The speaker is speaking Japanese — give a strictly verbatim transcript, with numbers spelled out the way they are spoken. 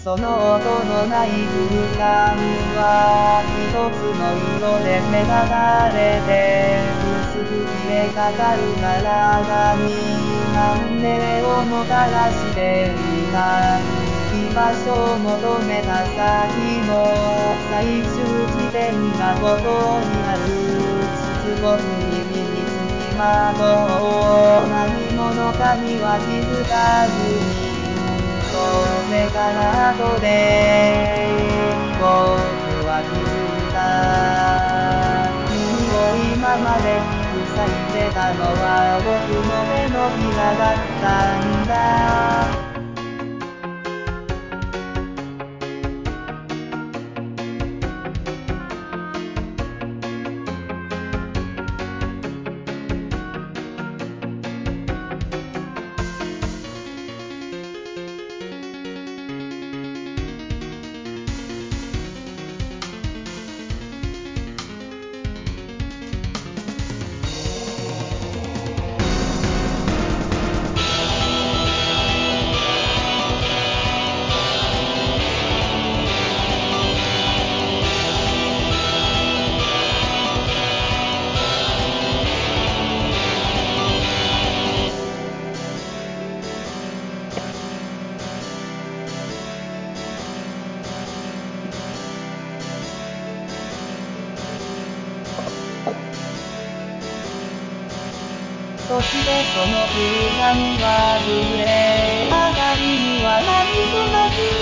その音のない空間は一つの色で目立たれて薄く消えかかる体になんでをもたらしていた居場所を求めた先の最終地点がここにあるしつこく耳につきまとう何者かには気づかずにそれから後で僕は気づいた君を今まで塞いでたのは僕の手のひらだったんだそしてその空間は震え明かりには何もなく